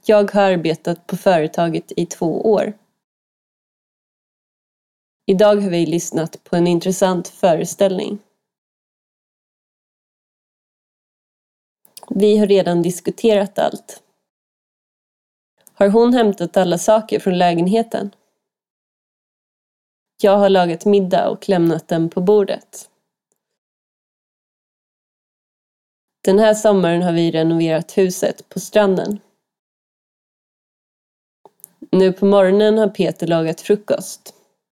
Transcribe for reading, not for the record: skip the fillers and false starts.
Jag har arbetat på företaget i 2 år. Idag har vi lyssnat på en intressant föreställning. Vi har redan diskuterat allt. Har hon hämtat alla saker från lägenheten? Jag har lagat middag och lämnat den på bordet. Den här sommaren har vi renoverat huset på stranden. Nu på morgonen har Peter lagat frukost.